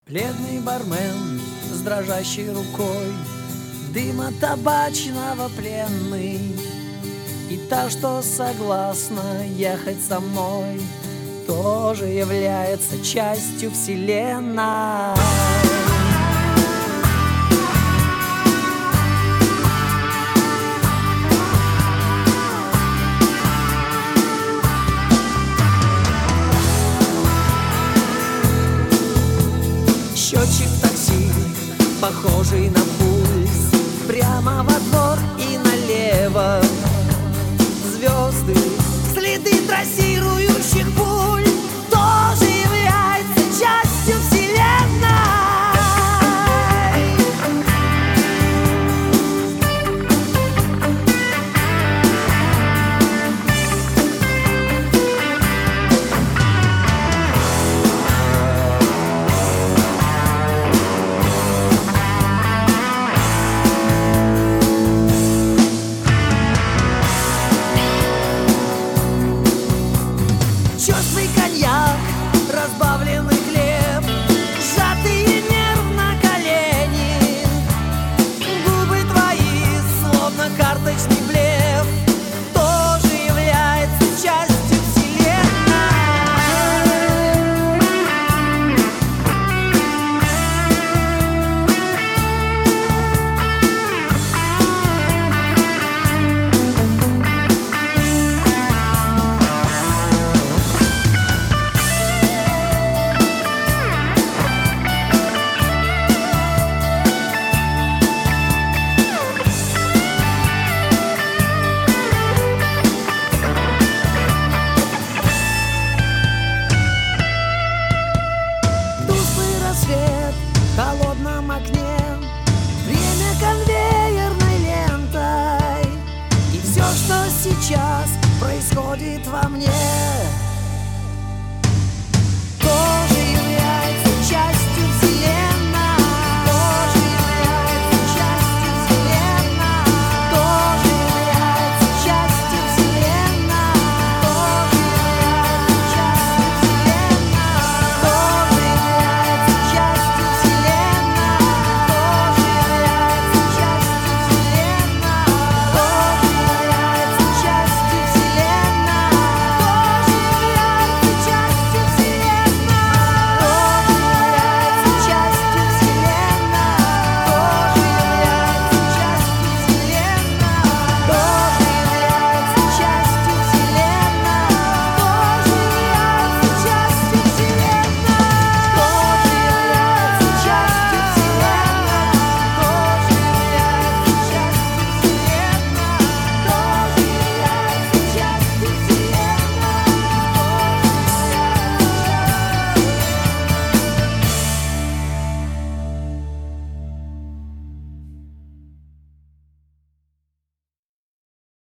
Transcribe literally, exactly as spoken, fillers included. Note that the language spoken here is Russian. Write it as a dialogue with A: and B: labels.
A: Бледный бармен с дрожащей рукой, дыма табачного пленный, и та, что согласна ехать со мной, тоже является частью вселенной. Счетчик в такси, похожий на пульс, прямо во двор и налево. Звезды, следы трассирующих пуль, тоже является частью вселенной. Черствый коньяк, разбавленный хлеб, сжатые нервно колени, губы твои, словно карточный блеф, тоже является частью вселенной. В холодном окне время конвейерной лентой, и все, что сейчас происходит во мне,